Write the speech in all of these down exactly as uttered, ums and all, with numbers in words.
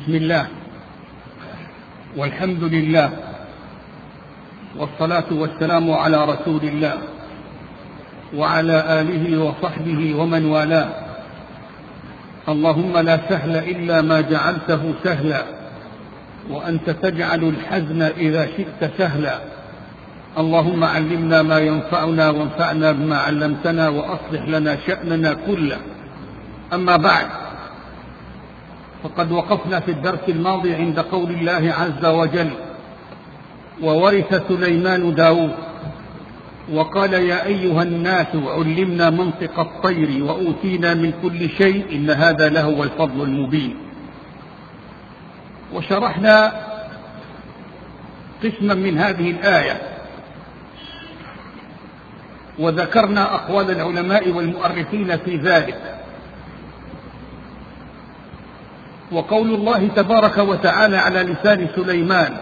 بسم الله والحمد لله والصلاة والسلام على رسول الله وعلى آله وصحبه ومن والاه. اللهم لا سهل إلا ما جعلته سهلا وأنت تجعل الحزن إذا شئت سهلا. اللهم علمنا ما ينفعنا وانفعنا بما علمتنا وأصلح لنا شأننا كله. أما بعد، فقد وقفنا في الدرس الماضي عند قول الله عز وجل: وورث سليمان داود وقال يا أيها الناس علمنا منطق الطير وأوتينا من كل شيء إن هذا لهو الفضل المبين. وشرحنا قسما من هذه الآية وذكرنا أقوال العلماء والمؤرخين في ذلك. وقول الله تبارك وتعالى على لسان سليمان: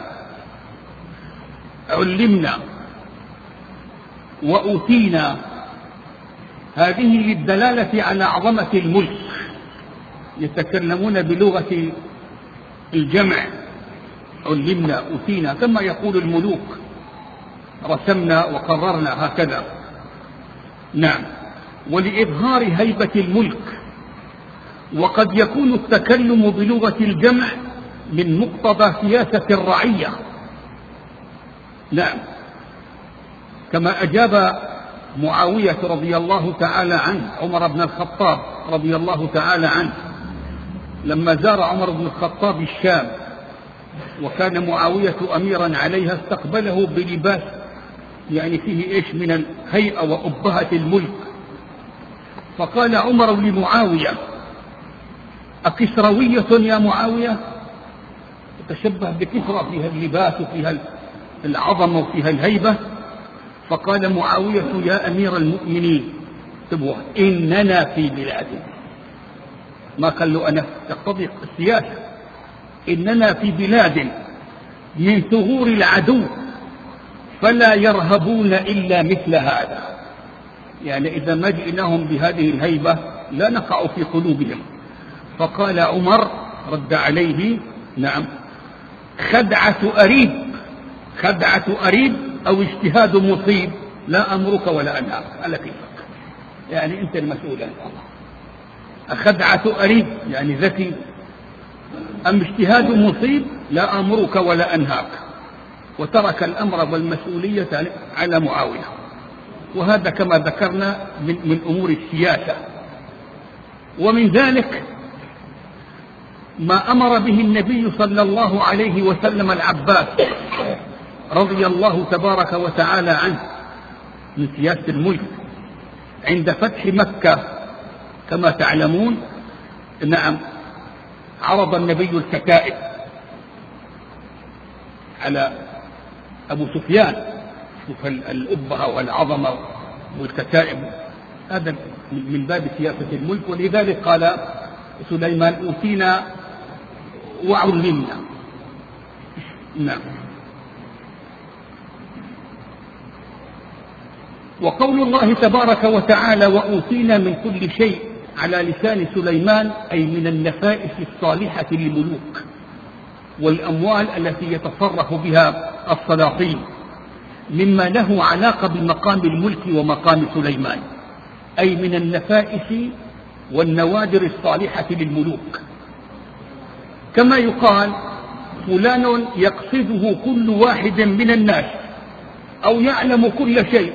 علمنا وأوتينا، هذه للدلالة على عظمة الملك. يتكلمون بلغة الجمع: علمنا أوتينا، كما يقول الملوك: رسمنا وقررنا، هكذا. نعم، ولإظهار هيبة الملك. وقد يكون التكلم بلغة الجمع من مقتضى سياسة الرعية. نعم، كما أجاب معاوية رضي الله تعالى عنه عمر بن الخطاب رضي الله تعالى عنه لما زار عمر بن الخطاب الشام وكان معاوية أميرا عليها، استقبله بلباس يعني فيه إيش من الهيئة وأبهة الملك. فقال عمر لمعاوية: أكسروية يا معاوية؟ تشبه بكسرى، فيها اللباس وفيها العظمة وفيها الهيبة. فقال معاوية: يا أمير المؤمنين، تبوه إننا في بلاد، ما قال له أنا، تقتضي السياسة، إننا في بلاد من ثغور العدو فلا يرهبون إلا مثل هذا. يعني إذا ما جئناهم بهذه الهيبة لا نقع في قلوبهم. فقال عمر رد عليه: نعم، خدعة أريب، خدعة أريب أو اجتهاد مصيب، لا أمرك ولا أنهاك. على كيفك، يعني أنت المسؤول عن الله. خدعة أريب يعني ذكي، أم اجتهاد مصيب، لا أمرك ولا أنهاك. وترك الأمر والمسؤولية على معاوية. وهذا كما ذكرنا من, من أمور السياسة. ومن ذلك ما أمر به النبي صلى الله عليه وسلم العباس رضي الله تبارك وتعالى عنه من سياسة الملك عند فتح مكة. كما تعلمون، نعم، عرض النبي الكتائب على أبو سفيان. شوف الأبهة والعظمة والكتائب، هذا من باب سياسة الملك. ولذلك قال سليمان: أوتينا وعلمنا. نعم. وقول الله تبارك وتعالى: وأوتينا من كل شيء، على لسان سليمان أي من النفائس الصالحة للملوك والأموال التي يتصرف بها السلاطين، مما له علاقة بمقام الملك ومقام سليمان، أي من النفائس والنوادر الصالحة للملوك. كما يقال: فلان يقصده كل واحد من الناس أو يعلم كل شيء،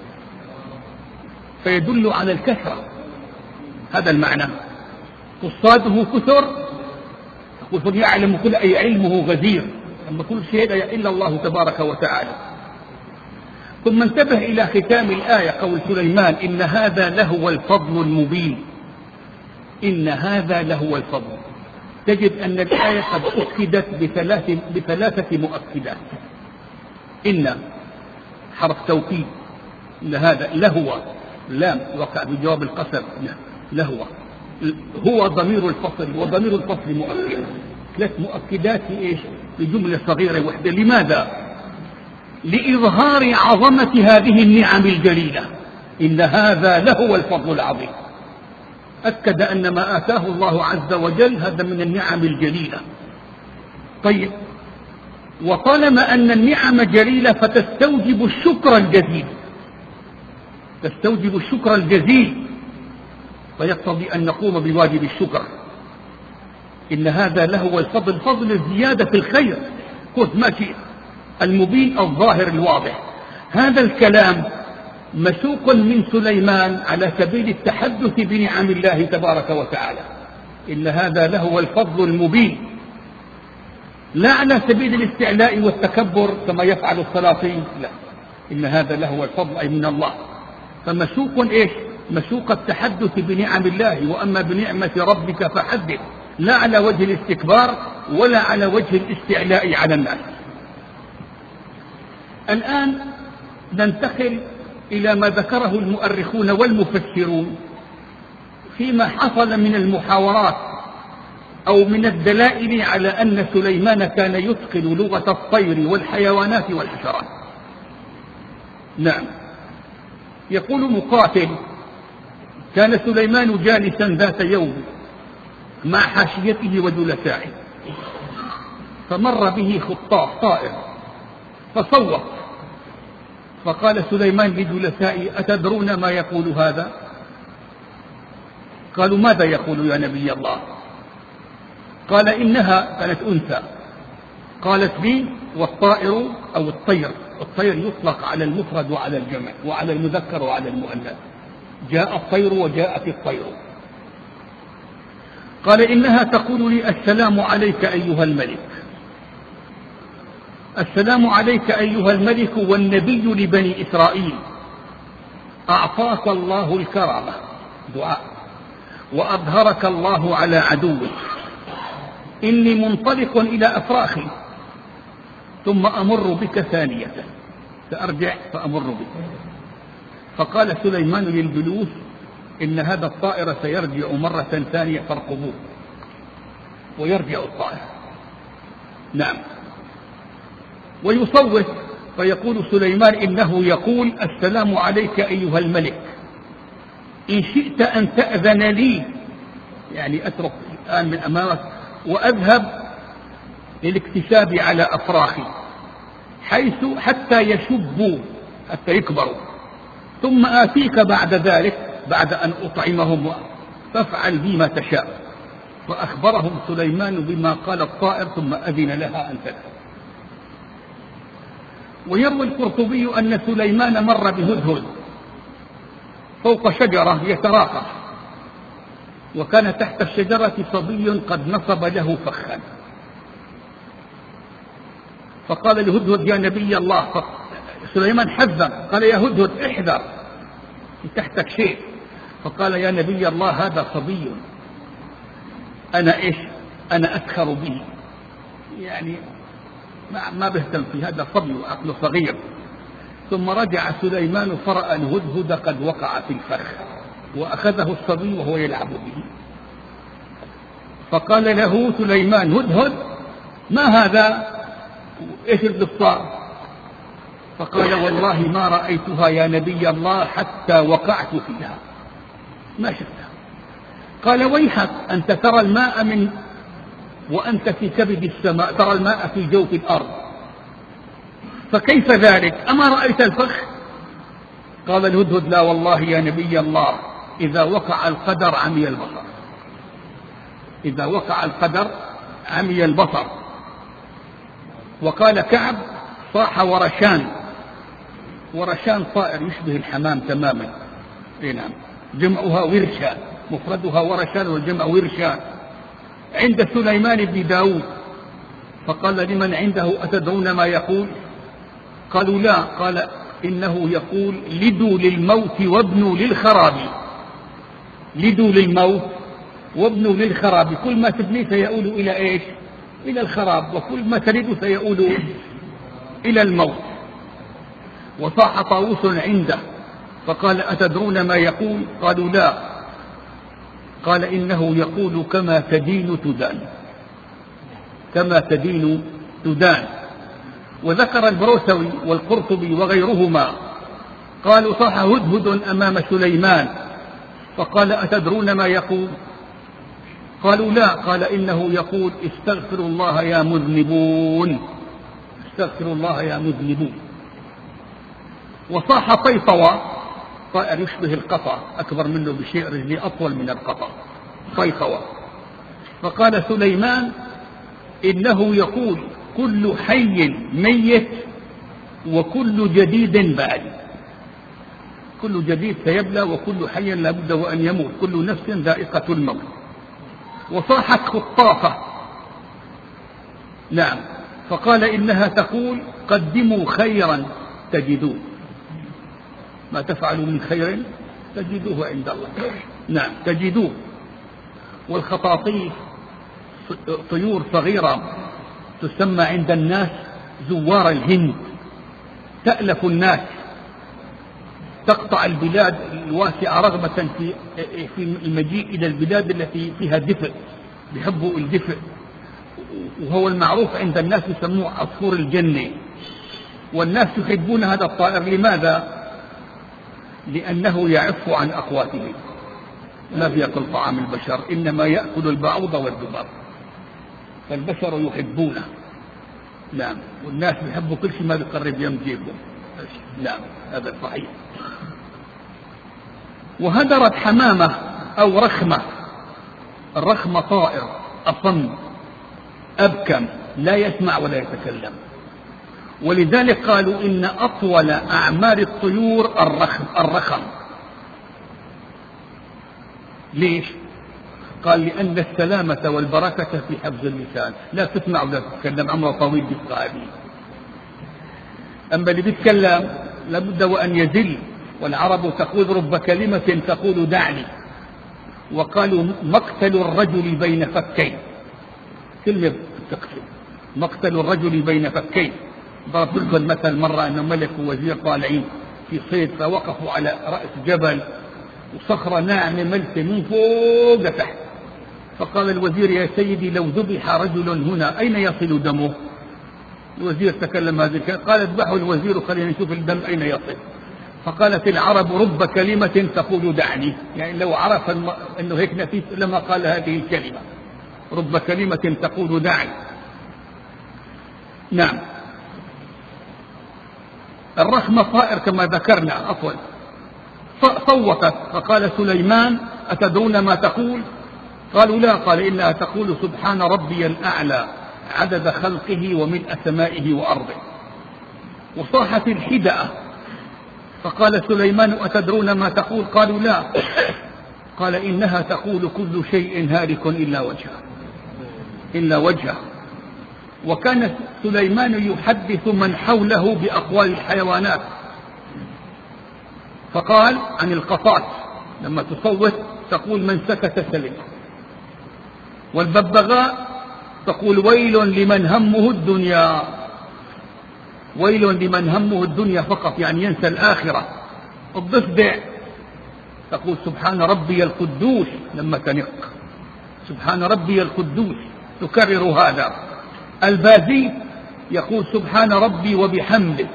فيدل على الكثرة. هذا المعنى. قصاده كثر، يقول يعلم كل، أي علمه غزير، أما كل شيء إلا الله تبارك وتعالى. ثم انتبه إلى ختام الآية، قول سليمان: إن هذا لهو الفضل المبين. إن هذا لهو الفضل. تجد أن الآية قد أكدت بثلاث بثلاثة مؤكدات. إن حرف توكيد، إن هذا لهو، لام وقع بجواب القسم، لهو، هو ضمير الفصل، وضمير الفصل مؤكد. ثلاث مؤكدات في إيش؟ لجملة صغيرة وحدة. لماذا؟ لإظهار عظمة هذه النعم الجليلة. إن هذا لهو الفضل العظيم. أكد أن ما آتاه الله عز وجل هذا من النعم الجليلة، طيب، وطالما أن النعم جليلة فتستوجب الشكر الجزيل، تستوجب الشكر الجزيل، فيقتضي أن نقوم بواجب الشكر. إن هذا لهو الفضل، فضل الزيادة في الخير، خذ ما شئت، المبين الظاهر الواضح. هذا الكلام مسوق من سليمان على سبيل التحدث بنعم الله تبارك وتعالى. إن هذا لهو الفضل المبين، لا على سبيل الاستعلاء والتكبر كما يفعل السلاطين، لا، إن هذا لهو الفضل أي من الله. فمسوق إيش؟ مسوق التحدث بنعم الله، وأما بنعمة ربك فحدث، لا على وجه الاستكبار ولا على وجه الاستعلاء على الناس. الآن ننتقل إلى ما ذكره المؤرخون والمفسرون فيما حصل من المحاورات أو من الدلائل على أن سليمان كان يتقن لغة الطير والحيوانات والحشرات. نعم، يقول مقاتل: كان سليمان جالسا ذات يوم مع حاشيته وجلسائه، فمر به خطاف طائر فصوت، فقال سليمان لجلسائه: أتدرون ما يقول هذا؟ قالوا: ماذا يقول يا نبي الله؟ قال: إنها كانت أنثى، قالت لي: والطائر أو الطير، الطير يطلق على المفرد وعلى الجمع وعلى المذكر وعلى المؤنث، جاء الطير وجاءت الطير. قال: إنها تقول لي: السلام عليك أيها الملك، السلام عليك أيها الملك والنبي لبني إسرائيل، أعطاك الله الكرامة، دعاء، وأظهرك الله على عدوك، إني منطلق إلى أفراخي ثم أمر بك ثانية، سأرجع فأمر بك. فقال سليمان للجلوس: إن هذا الطائر سيرجع مرة ثانية فارقبوه، ويرجع الطائر. نعم، ويصوت فيقول سليمان: إنه يقول: السلام عليك أيها الملك، إن شئت أن تأذن لي، يعني أترك الآن من أمامك وأذهب للاكتساب على أفراخي حيث حتى يشبوا، حتى يكبروا، ثم آتيك بعد ذلك بعد أن أطعمهم، فافعل بي ما تشاء. فأخبرهم سليمان بما قال الطائر، ثم أذن لها أن تذهب. ويروي القرطبي أن سليمان مر بهدهد فوق شجرة يتراقص، وكان تحت الشجرة صبي قد نصب له فخا، فقال لهدهد: يا نبي الله. سليمان حذر، قال: يا هدهد احذر، تحتك شيء. فقال: يا نبي الله، هذا صبي، أنا إيش أنا أسخر به، يعني ما بهتم في هذا صبي وعقله صغير. ثم رجع سليمان فرأى الهدهد قد وقع في الفخ، وأخذه الصبي وهو يلعب به. فقال له سليمان: هدهد، ما هذا؟ إيش القصة؟ فقال: والله ما رأيتها يا نبي الله حتى وقعت فيها، ما شفتها. قال: ويحك، أنت ترى الماء من وأنت في كبد السماء، ترى الماء في جوف الأرض، فكيف ذلك؟ أما رأيت الفخ؟ قال الهدهد: لا والله يا نبي الله، إذا وقع القدر عمي البصر، إذا وقع القدر عمي البصر. وقال كعب: صاح ورشان، ورشان طائر يشبه الحمام تماما، نعم، جمعها ورشان، مفردها ورشان والجمع ورشان، عند سليمان بن داود. فقال لمن عنده: أتدرون ما يقول؟ قالوا: لا. قال: إنه يقول: لدوا للموت وابنوا للخراب، لدوا للموت وابنوا للخراب، كل ما تبني سيؤول إلى إيش؟ إلى الخراب، وكل ما تريد سيؤول إلى الموت. وصاح طاووس عنده فقال: أتدرون ما يقول؟ قالوا: لا. قال: إنه يقول: كما تدين تدان، كما تدين تدان. وذكر البروسوي والقرطبي وغيرهما قالوا: صاح هدهد أمام سليمان فقال: أتدرون ما يقول؟ قالوا لا، قال إنه يقول استغفروا الله يا مذنبون، استغفروا الله يا مذنبون. وصاح طيطوى، طائر يشبه القطع أكبر منه بشيء، رجلي أطول من القطع، طيطوى. فقال سليمان إنه يقول كل حي ميت وكل جديد بال، كل جديد سيبلى وكل حي لابد وأن يموت، كل نفس ذائقة الموت. وصاحت خطافة، نعم، فقال إنها تقول قدموا خيرا تجدوه، ما تفعلوا من خير تجدوه عند الله، نعم تجدوه. والخطاطيف طيور صغيرة تسمى عند الناس زوار الهند، تألف الناس، تقطع البلاد الواسعة رغبة في في المجيء إلى البلاد التي فيها دفء، بيحبوا الدفء، وهو المعروف عند الناس يسموه عصفور الجنة. والناس يحبون هذا الطائر، لماذا؟ لأنه يعف عن أقواته، لا بيأكل طعام البشر، إنما يأكل البعوض والذباب، فالبشر يحبونه، نعم، والناس يحبوا كل شيء ما بيقرب يم جيبهم، نعم هذا صحيح. وهدرت حمامة أو رخمة، الرخمة طائر أصم أبكم لا يسمع ولا يتكلم، ولذلك قالوا إن أطول أعمار الطيور الرخم, الرخم. ليش؟ قال لأن السلامة والبركة في حفظ اللسان، لا تسمع ولا تتكلم، عمره طويل بالقابل. أما اللي بيتكلم لابد وأن يزل، والعرب تقول رب كلمة تقول دعني، وقالوا مقتل الرجل بين فكين، كلمة تقتل، مقتل الرجل بين فكين. ضربت لكم المثل مرة أن ملك ووزير طالعين في صيد، فوقفوا على رأس جبل وصخرة ناعمة ملسة من فوق لتحت، فقال الوزير يا سيدي لو ذبح رجل هنا أين يصل دمه؟ الوزير تكلم هذه الكلمة، قال اذبحوا الوزير وخلينا نشوف الدم أين يصل. فقالت العرب رب كلمة تقول دعني، يعني لو عرف أنه هيك نفيس لما قال هذه الكلمة، رب كلمة تقول دعني. نعم. الرخمة طائر كما ذكرنا، عفوا، صوتت فقال سليمان أتدرون ما تقول؟ قالوا لا، قال إنها تقول سبحان ربي الأعلى عدد خلقه وملء سمائه وأرضه. وصاحت الحدأة فقال سليمان أتدرون ما تقول؟ قالوا لا، قال إنها تقول كل شيء هالك إلا وجهه، إلا وجهه. وكان سليمان يحدث من حوله بأقوال الحيوانات، فقال عن القطات لما تصوت تقول من سكت سلم، والببغاء تقول ويل لمن همه الدنيا، ويل لمن همه الدنيا فقط، يعني ينسى الآخرة. الضفدع تقول سبحان ربي القدوس لما تنق، سبحان ربي القدوس، تكرر هذا. البازي يقول سبحان ربي وبحمده.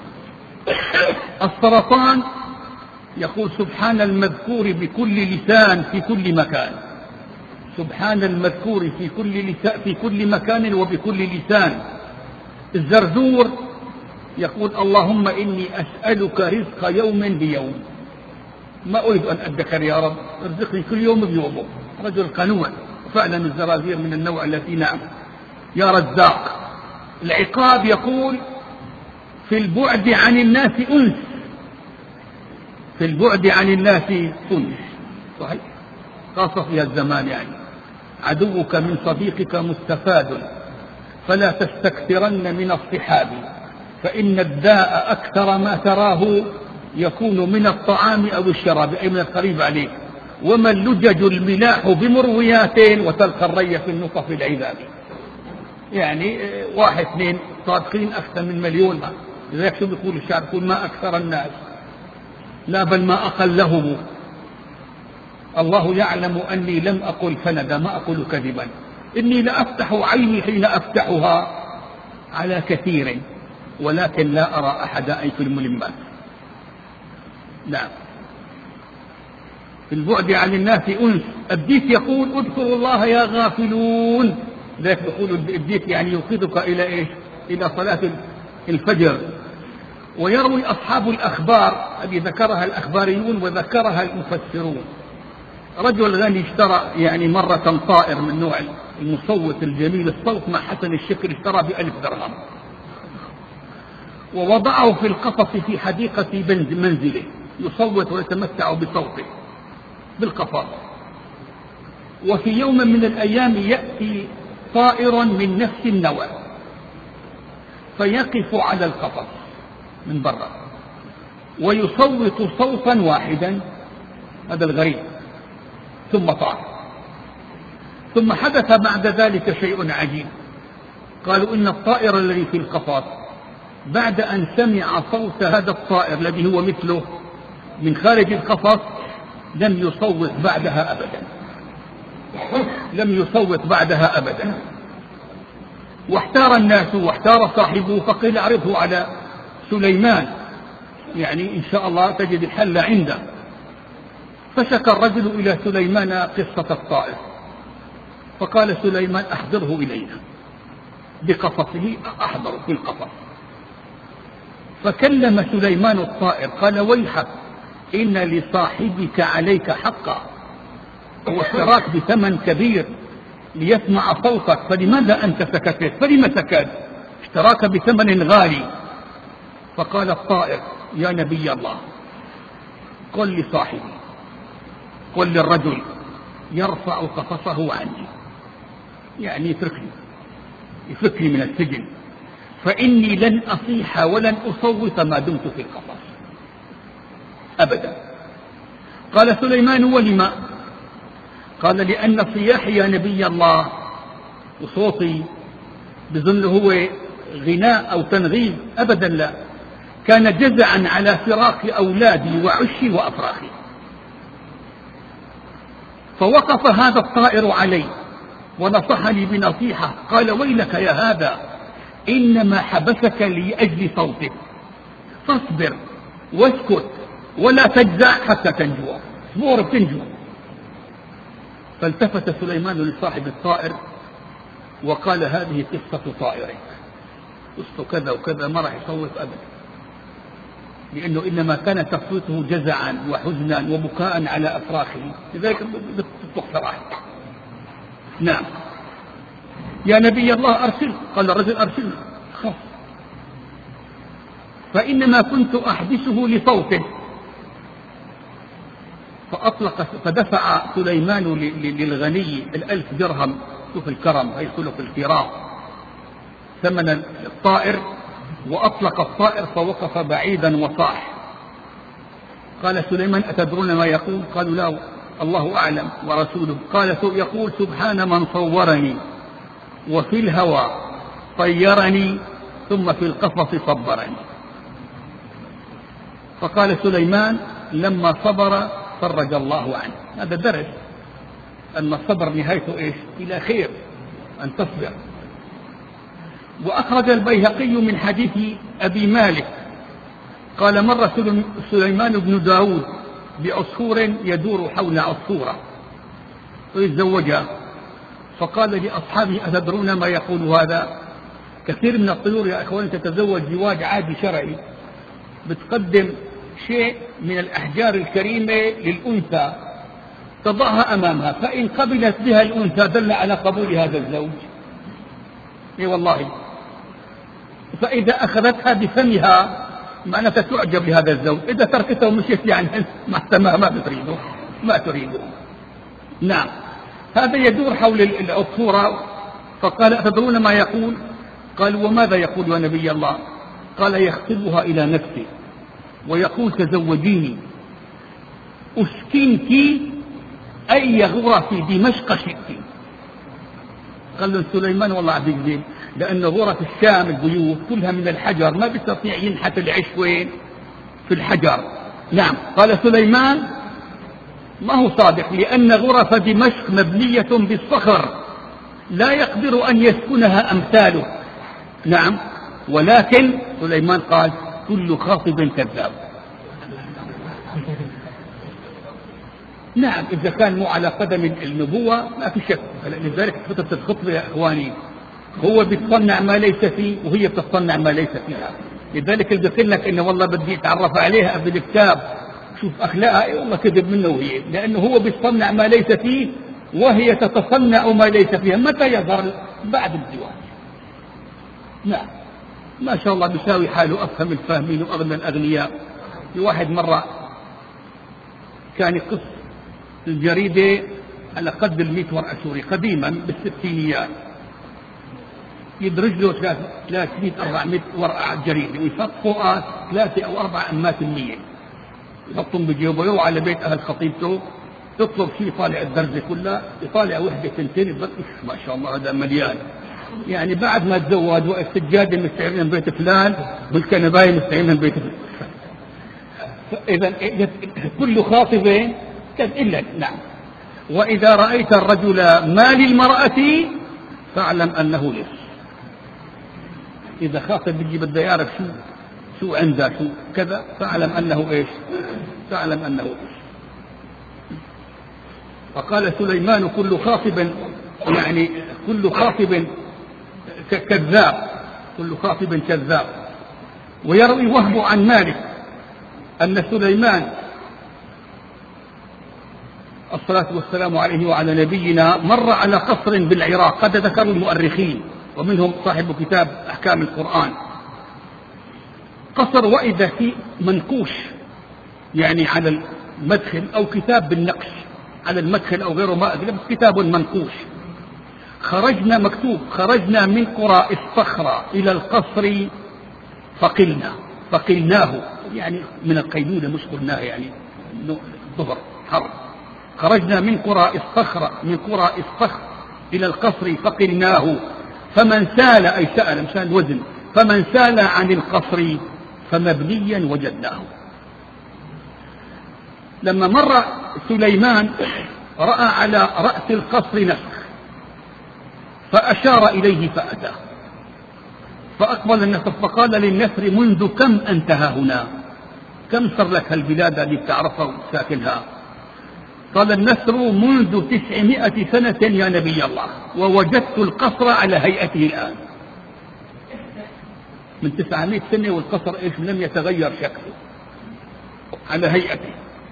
السرطان يقول سبحان المذكور بكل لسان في كل مكان، سبحان المذكور في كل لسان في كل مكان وبكل لسان. الزرزور يقول اللهم إني أسألك رزق يوم بيوم، ما أريد أن أدخر يا رب، ارزقني كل يوم بيومه. رجل قنوع، فعلا الزرازير من النوع التي نعم يا رزاق. العقاب يقول في البعد عن الناس أنس، في البعد عن الناس أنس، صحيح، خاصة في الزمان، يعني عدوك من صديقك مستفاد فلا تستكثرن من الصحاب، فإن الداء أكثر ما تراه يكون من الطعام أو الشراب، أي من القريب عليك. وما اللجج الملاح بمرويات وتلقى الري في النطف العذاب، يعني واحد اثنين صادقين أكثر من مليون. لذلك شو بيقول الشعب؟ يقول ما أكثر الناس، لا بل ما أقلهم. الله يعلم أني لم أقل فندا، ما أقول كذبا، إني لأفتح عيني حين أفتحها على كثير ولكن لا أرى أحد أي في الملمات. نعم. في البعد عن الناس أنس. الديك يقول اذكروا الله يا غافلون، ذلك يقول الديك يعني يوقظك إلى إيش؟ إلى صلاة الفجر. ويروي أصحاب الأخبار الذي ذكرها الأخباريون وذكرها المفسرون، رجل غني اشترى يعني مرة طائر من نوع المصوت الجميل الصوت مع حسن الشكل، اشترى بألف درهم ووضعه في القفص في حديقة منزله يصوت ويتمتع بصوته بالقفص. وفي يوم من الأيام يأتي طائر من نفس النوع فيقف على القفص من برا ويصوت صوتا واحدا، هذا الغريب، ثم طار. ثم حدث بعد ذلك شيء عجيب، قالوا إن الطائر الذي في القفص بعد أن سمع صوت هذا الطائر الذي هو مثله من خارج القفص لم يصوت بعدها أبدا، لم يصوت بعدها أبدا. واحتار الناس واحتار صاحبه، فقيل اعرضه على سليمان، يعني إن شاء الله تجد الحل عنده. فشكى الرجل إلى سليمان قصة الطائر، فقال سليمان أحضره إلينا بقفصه، أحضره في القفص. فكلم سليمان الطائر قال ويحك إن لصاحبك عليك حقا، هو اشتراك بثمن كبير ليسمع صوتك، فلماذا أنت سكت؟ فلما سكت؟ اشتراك بثمن غالي. فقال الطائر يا نبي الله قل لصاحبي، قل للرجل يرفع قفصه عني، يعني يتركني يفكني من السجن، فإني لن أصيح ولن أصوت ما دمت في القفص أبدا. قال سليمان ولما؟ قال لأن صياحي يا نبي الله وصوتي بظن هو غناء أو تنغيب، أبدا لا، كان جزعا على فراق أولادي وعشي وأفراخي. فوقف هذا الطائر علي ونصحني بنصيحة، قال ويلك يا هذا إنما حبسك لأجل صوتك، فاصبر واسكت ولا تجزع حتى تنجو، اصبر تنجو. فالتفت سليمان لصاحب الطائر وقال هذه قصة طائرك، قصة كذا وكذا، ما راح يصوت أبدا، لأنه إنما كان تصويته جزعا وحزنا وبكاء على أفراخه، لذلك بتصدق صراحة. نعم يا نبي الله أرسل. قال الرجل أرسل خف، فإنما كنت أحبسه لصوته. فأطلق فدفع سليمان للغني الألف درهم، شوف الكرم، هي خلق الكرام، ثمن الطائر، وأطلق الطائر فوقف بعيدا وصاح. قال سليمان أتدرون ما يقول؟ قالوا لا الله أعلم ورسوله. قال يقول سبحان من صورني وفي الهوى طيرني ثم في القفص صبرني. فقال سليمان لما صبر فرج الله عنه. هذا درس أن الصبر نهايته إيش؟ إلى خير، أن تصبر. وأخرج البيهقي من حديث أبي مالك قال مر سليمان بن داود بعصفور يدور حول عصفورة ويتزوجها، فقال لأصحابه أتدرون ما يقول هذا؟ كثير من الطيور يا إخواني تتزوج زواج عادي شرعي، بتقدم شيء من الأحجار الكريمة للأنثى تضعها أمامها، فإن قبلت بها الأنثى دل على قبول هذا الزوج. إيه والله، فإذا أخذتها بفمها معناتها تعجب بهذا الزوج، إذا تركته ومشيت يعني ما ما بتريده ما تريده. نعم هذا يدور حول العصفورة. فقال أتدرون ما يقول؟ قال وماذا يقول يا نبي الله؟ قال يخطبها إلى نفسه ويقول تزوجيني أسكنك أي غرف في دمشق شئت. قال له سليمان والله عبد الجليل لأن غرف الشام البيوت كلها من الحجر، ما بيستطيع ينحت العيش وين؟ في الحجر. نعم. قال سليمان ما هو صادق، لأن غرف دمشق مبنية بالصخر لا يقدر أن يسكنها أمثاله. نعم. ولكن سليمان قال كل خاطب كذاب. نعم إذا كان مو على قدم النبوة ما في شك. لذلك فترة الخطبة يا إخواني هو بيتصنع ما ليس فيه وهي بتصنع ما ليس فيها. لذلك اللي بيقول لك إنه والله بدي أتعرف عليها بالكتاب شوف أخلاقها، إيه والله كذب منه وهي، لأنه هو بيتصنع ما ليس فيه وهي تتصنع ما ليس فيها. متى يظهر؟ بعد الزواج. نعم ما شاء الله بيساوي حاله أفهم الفاهمين وأغنى الأغنياء. في واحد مرة كان يقص الجريدة على قد المئة ورقة سوري قديما بالستينيات، يدرج له ثلاثمئة أربعمئة ورقة على الجريدة ويحط فوقها ثلاثة أو أربع أمات المية يحطهم بجيبه، يروح على بيت أهل خطيبته يطلب شيء يطالع الدرجة كلها، يطالع وحدة سنتين يقول ما شاء الله هذا مليان. يعني بعد ما تزوج وقت السجادة مستعيرين من بيت فلان والكنباية مستعيرين من بيت فلان. إذا كل خاطبة كان إلا نعم. وإذا رأيت الرجل ما للمرأة فاعلم أنه لص. إذا خاطب بيجي بده يعرف شو شو عنده شو كذا فاعلم أنه إيش؟ فاعلم أنه لص. فقال سليمان كل خاطب يعني كل خاطب كذاب، كل خاطب كذاب. ويروي وهب عن مالك أن سليمان الصلاة والسلام عليه وعلى نبينا مر على قصر بالعراق، قد ذكروا المؤرخين ومنهم صاحب كتاب أحكام القرآن. قصر وإذا في منقوش يعني على المدخل أو كتاب بالنقش على المدخل أو غيره ما أدري، كتاب منقوش. خرجنا مكتوب خرجنا من قرى الصخرة إلى القصر فقلنا، فقلناه يعني من القيلولة مش قلناه يعني ظهر حر. خرجنا من قرى الصخرة من قرى الصخر إلى القصر فقلناه فمن سال أي سأل مشان وزن فمن سال عن القصر فمبنيا وجدناه. لما مر سليمان رأى على رأس القصر نسخ فأشار إليه فأتاه فأقبل النسر فقال للنسر منذ كم أنتهى هنا؟ كم صار لك هالبلاد اللي بتعرفها وساكنها؟ قال النسر منذ تسعمائة سنة يا نبي الله، ووجدت القصر على هيئته الآن. من تسعمائة سنة والقصر إيش لم يتغير شكله على هيئته.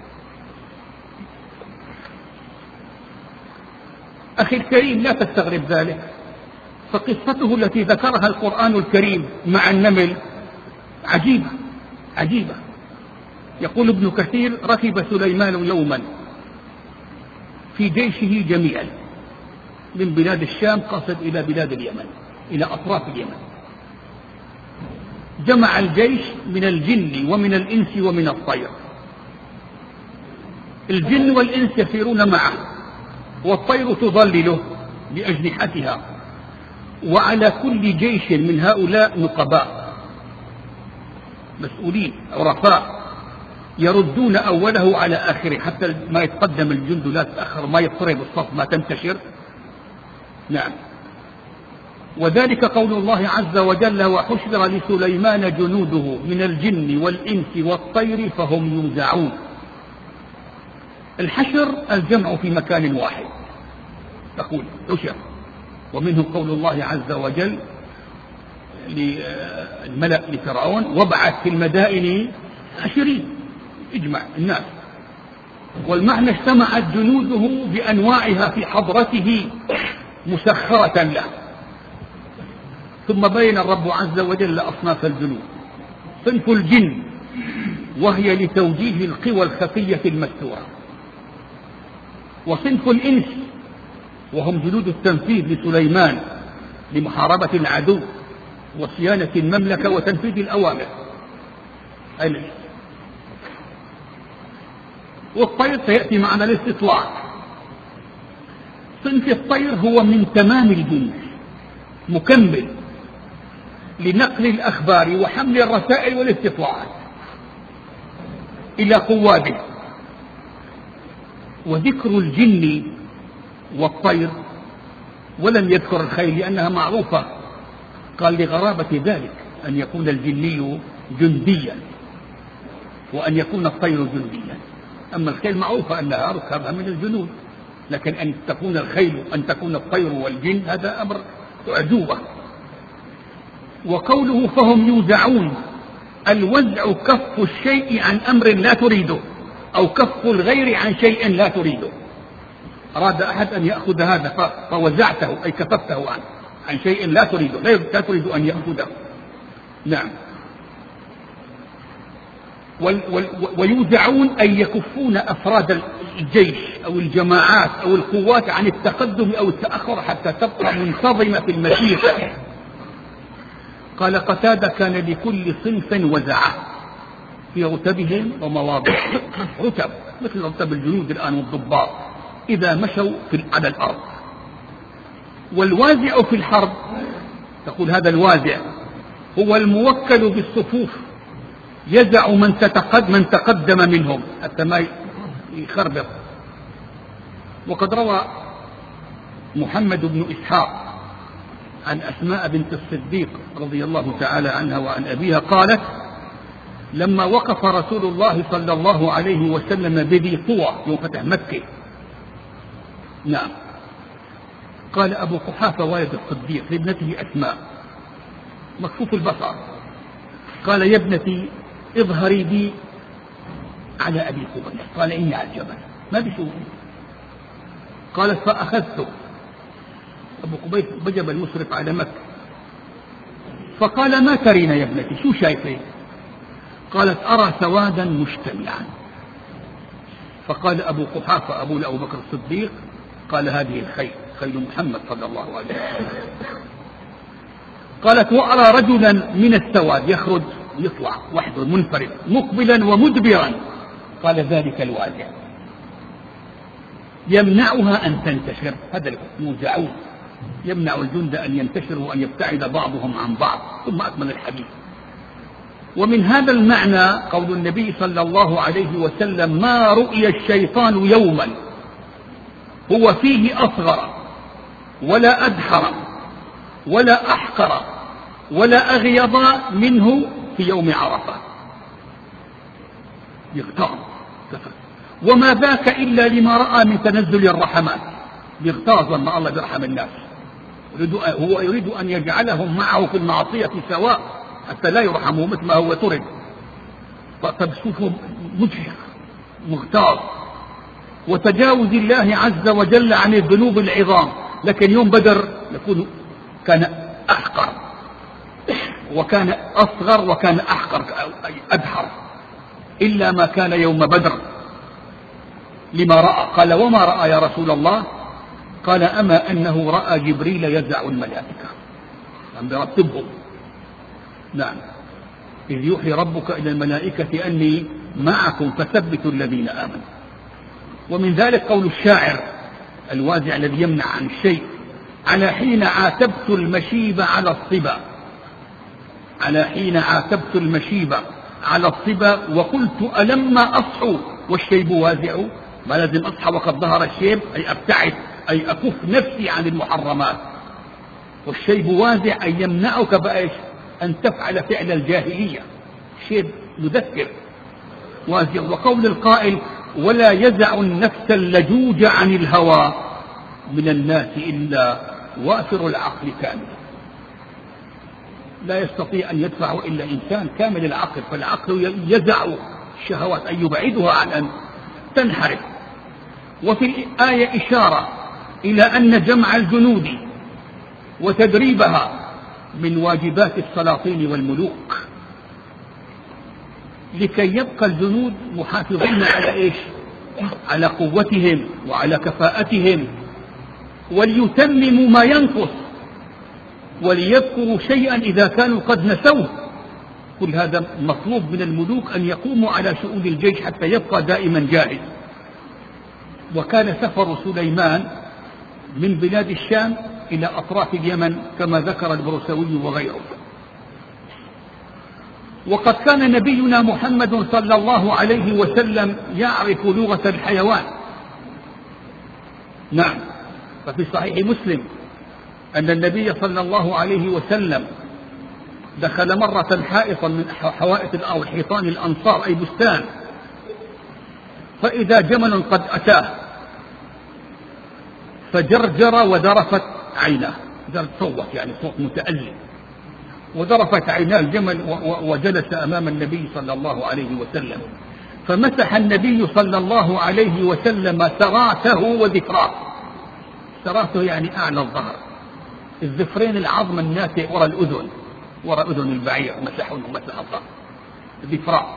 أخي الكريم لا تستغرب ذلك، فقصته التي ذكرها القرآن الكريم مع النمل عجيبة عجيبة. يقول ابن كثير ركب سليمان يوما في جيشه جميعا من بلاد الشام قصد إلى بلاد اليمن إلى أطراف اليمن، جمع الجيش من الجن ومن الإنس ومن الطير. الجن والإنس يسيرون معه والطير تظلله بأجنحتها، وعلى كل جيش من هؤلاء نقباء مسؤولين عرفاء يردون أوله على آخره حتى ما يتقدم الجند لا تأخر، ما يضطرب الصف ما تنتشر. نعم. وذلك قول الله عز وجل وحشر لسليمان جنوده من الجن والإنس والطير فهم يوزعون. الحشر الجمع في مكان واحد تقول حشر. ومنه قول الله عز وجل للملأ لفرعون وابعث في المدائن حشرين اجمع الناس. والمعنى اجتمعت جنوده بأنواعها في حضرته مسخرة له. ثم بين الرب عز وجل أصناف الجنود: صنف الجن وهي لتوجيه القوى الخفية المستورة، وصنف الإنس وهم جنود التنفيذ لسليمان لمحاربة العدو وصيانة المملكة وتنفيذ الأوامر. والطير سيأتي معنا الاستطلاع. صنف الطير هو من تمام الجنس مكمل لنقل الأخبار وحمل الرسائل والاستطلاعات إلى قواده. وذكر الجن والطير ولم يذكر الخيل لأنها معروفة، قال لغرابة ذلك أن يكون الجني جنديا وأن يكون الطير جنديا. أما الخيل معروفة أنها ركبها من الجنود، لكن أن تكون الخيل أن تكون الطير والجن هذا أمر أعجوبة. وقوله فهم يوزعون، الوزع كف الشيء عن أمر لا تريده، أو كف الغير عن شيء لا تريده. أراد أحد أن يأخذ هذا فوزعته أي كففته عنه عن شيء لا تريده، لا تريد أن يأخذه. نعم. ويوزعون أي يكفون أفراد الجيش أو الجماعات أو القوات عن التقدم أو التأخر حتى تبقى منتظمة في المسير. قال قتادة كان لكل صنف وزعه في رتبهم ومواضعهم. رتب مثل رتب الجنود الآن والضباط إذا مشوا في على الأرض. والوازع في الحرب تقول هذا الوازع هو الموكل بالصفوف يزع من تتقدم, من تقدم منهم حتى ما يخربط. وقد روى محمد بن إسحاق عن أسماء بنت الصديق رضي الله تعالى عنها وعن أبيها قالت لما وقف رسول الله صلى الله عليه وسلم بذي طوى يوم فتح مكة، نعم، قال أبو قحافة والد الصديق لابنته أسماء مكفوف البصر قال يا ابنتي اظهري بي على أبي قبيس. قال إني على الجبل ما بشوف. قالت فأخذته أبو قبيس بجبل مشرف على مكة، فقال ما ترين يا ابنتي شو شايفين؟ قالت أرى سوادا مجتمعا. فقال أبو قحافة أبو لأبو بكر الصديق قال هذه الخيل خيل محمد صلى الله عليه وسلم. قالت وأرى رجلا من السواد يخرج يطلع وحده منفرد مقبلا ومدبرا. قال ذلك الوازع يمنعها أن تنتشر. هذا الموزعون يمنع الجند أن ينتشروا وأن يبتعد بعضهم عن بعض. ثم أكمل الحديث. ومن هذا المعنى قول النبي صلى الله عليه وسلم ما رؤي الشيطان يوما هو فيه أصغر ولا أدحر ولا أحقر ولا أغيض منه في يوم عرفة. يغتاظ وما ذاك إلا لما رأى من تنزل الرحمات. يغتاظ لما الله برحم الناس، هو يريد أن يجعلهم معه في المعصية سواء حتى لا يرحموا مثل ما هو ترد. فبشوفه مجحف مغتاظ وتجاوز الله عز وجل عن الذنوب العظام. لكن يوم بدر يكون كان أحقر وكان أصغر وكان أحقر أدحر إلا ما كان يوم بدر لما رأى. قال وما رأى يا رسول الله؟ قال أما أنه رأى جبريل يزع الملائكة عم برتبهم. نعم إذ يوحي ربك إلى الملائكة أني معكم فثبتوا الذين آمنوا. ومن ذلك قول الشاعر الوازع الذي يمنع عن الشيء على حين عاتبت المشيب على الصبا على حين عاتبت المشيب على الصبا وقلت ألما أصحو والشيب وازع. ما لازم أصحى وقد ظهر الشيب أي أبتعد أي أكف نفسي عن المحرمات. والشيب وازع أي يمنعك بأيش أن تفعل فعل الجاهلية. شيب مذكر وازع. وقول القائل ولا يزع النفس اللجوج عن الهوى من الناس إلا وافر العقل كامل. لا يستطيع أن يدفع إلا إنسان كامل العقل. فالعقل يزع الشهوات أن يبعدها عن أن تنحرف. وفي الآية إشارة إلى أن جمع الجنود وتدريبها من واجبات السلاطين والملوك لكي يبقى الجنود محافظين على إيش؟ على قوتهم وعلى كفاءتهم وليتمموا ما ينقص وليذكروا شيئا إذا كانوا قد نسوه. كل هذا مطلوب من الملوك أن يقوموا على شؤون الجيش حتى يبقى دائما جاهز. وكان سفر سليمان من بلاد الشام إلى أطراف اليمن كما ذكر البروسوي وغيره. وقد كان نبينا محمد صلى الله عليه وسلم يعرف لغة الحيوان. نعم ففي صحيح مسلم أن النبي صلى الله عليه وسلم دخل مرة حائطا من حوائط أو حيطان الأنصار أي بستان فإذا جمل قد أتاه فجرجر وذرفت عيناه، صوت يعني صوت متألم، وذرفت عيناه الجمل وجلس أمام النبي صلى الله عليه وسلم، فمسح النبي صلى الله عليه وسلم سراته وذكراه. سراته يعني أعلى الظهر، الذفرين العظم الناتئ وراء الأذن، وراء أذن البعير، مسحه ومسح الظهر ذكراه.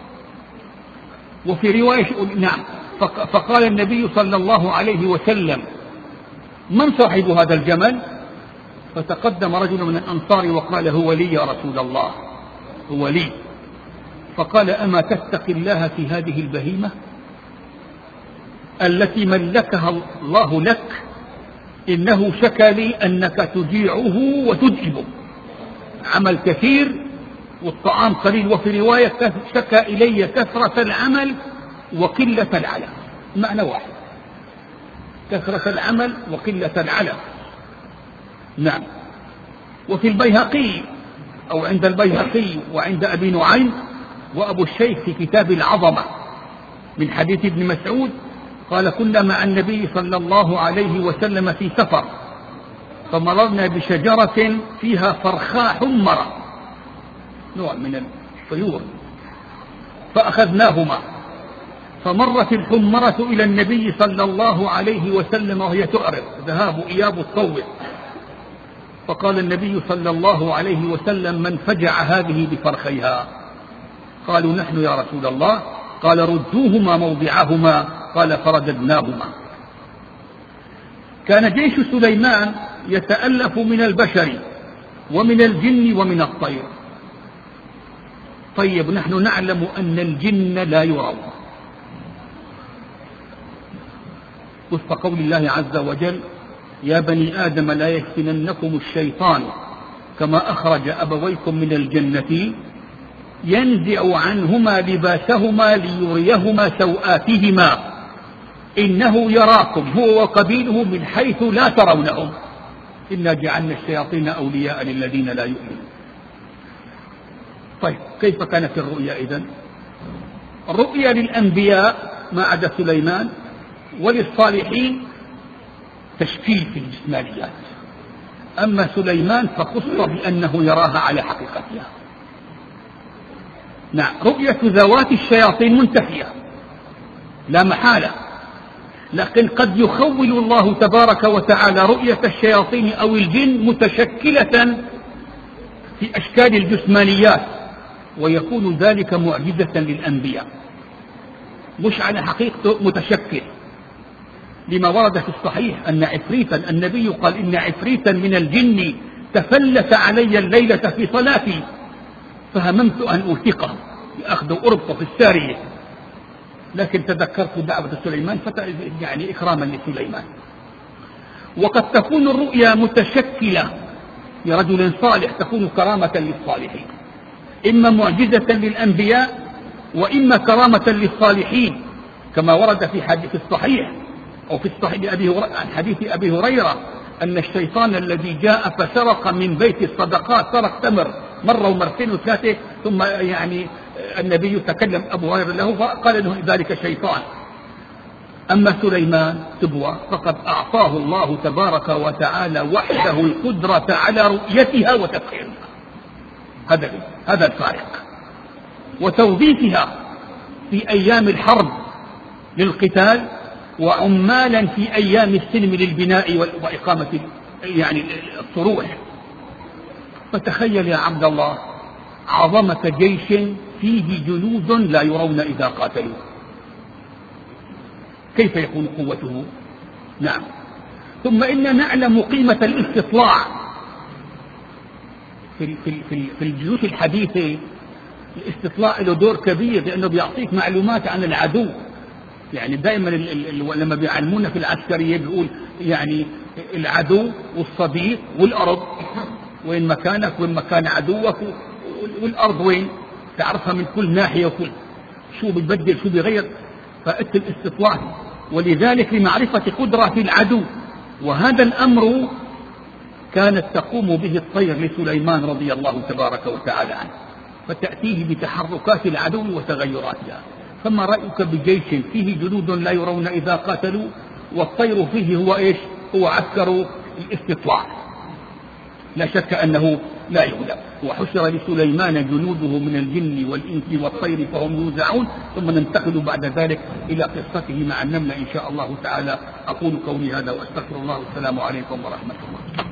وفي رواية نعم، فقال النبي صلى الله عليه وسلم: من صاحب هذا الجمل؟ فتقدم رجل من الأنصار وقال: هو لي يا رسول الله، هو لي. فقال: أما تتقي الله في هذه البهيمة التي ملكها الله لك؟ إنه شكى لي أنك تجيعه وتدئبه، عمل كثير والطعام قليل. وفي رواية: شكى إلي كثرة العمل وقلة العلف، معنى واحد، كثرة العمل وقلة العلف. نعم. وفي البيهقي أو عند البيهقي وعند أبي نعيم وأبو الشيخ في كتاب العظمة من حديث ابن مسعود قال: كنا مع النبي صلى الله عليه وسلم في سفر، فمررنا بشجرة فيها فرخاء حمرة، نوع من الطيور، فأخذناهما، فمرت الحمرة إلى النبي صلى الله عليه وسلم وهي تعرض ذهاب إياب الطوع، فقال النبي صلى الله عليه وسلم: من فجع هذه بفرخيها؟ قالوا: نحن يا رسول الله. قال: ردوهما موضعهما. قال: فرددناهما. كان جيش سليمان يتألف من البشر ومن الجن ومن الطير. طيب، نحن نعلم أن الجن لا يرون وفق قول الله عز وجل: يا بني آدم لا يفتننكم الشيطان كما أخرج أبويكم من الجنة ينزع عنهما لباسهما ليريهما سوآتهما إنه يراكم هو وقبيله من حيث لا ترونهم إنا جعلنا الشياطين أولياء للذين لا يؤمنون. طيب، كيف كانت الرؤيا إذن؟ الرؤيا للأنبياء ما عدا سليمان، وللصالحين تشكيل في الجسمانيات. أما سليمان فخص بأنه يراها على حقيقتها. نعم، رؤية ذوات الشياطين منتفية لا محالة، لكن قد يخول الله تبارك وتعالى رؤية الشياطين أو الجن متشكلة في أشكال الجسمانيات، ويكون ذلك معجزة للأنبياء، مش على حقيقته متشكل، لما ورد في الصحيح أن عفريتا، النبي قال: إن عفريتا من الجن تفلت علي الليلة في صلاتي فهممت أن أوثقه لأخذ أربطه في السارية، لكن تذكرت دعوة سليمان يعني إكراما لسليمان. وقد تكون الرؤيا متشكلة لرجل صالح، تكون كرامة للصالحين، إما معجزة للأنبياء وإما كرامة للصالحين، كما ورد في حديث الصحيح أو في الصحيح أبي عن حديث أبي هريرة أن الشيطان الذي جاء فسرق من بيت الصدقات، سرق تمر مرة ومرتين وثلاثة، ثم يعني النبي تكلم أبو هريرة له فقال له ذلك شيطان. أما سليمان تبوى فقد أعطاه الله تبارك وتعالى وحده القدرة على رؤيتها وتفخيرها، هذا هذا الفارق، وتوظيفها في أيام الحرب للقتال، وعمالا في أيام السلم للبناء وإقامة يعني الصروح. فتخيل يا عبد الله عظمة جيش فيه جنود لا يرون إذا قاتلوا، كيف يكون قوته؟ نعم. ثم إن نعلم قيمة الاستطلاع في, في, في, في الجيوش الحديثة. الاستطلاع له دور كبير، لأنه بيعطيك معلومات عن العدو. يعني دائما لما بيعلمونا في العسكرية بيقول يعني العدو والصديق والأرض، وين مكانك وين مكان عدوك، والأرض وين تعرفها من كل ناحية، وكل شو بيبدل شو بيغير. فأت الاستطلاع، ولذلك لمعرفة قدرة العدو، وهذا الأمر كانت تقوم به الطير لسليمان رضي الله تبارك وتعالى عنه، فتأتيه بتحركات العدو وتغيراتها. فما رأيك بجيش فيه جنود لا يرون إذا قاتلوا، والطير فيه هو إيش؟ هو عسكر الاستطلاع، لا شك أنه لا يغلب. وحشر لسليمان جنوده من الجن والإنس والطير فهم يوزعون. ثم ننتقل بعد ذلك إلى قصته مع النمل إن شاء الله تعالى. أقول قولي هذا وأستغفر الله. والسلام عليكم ورحمة الله.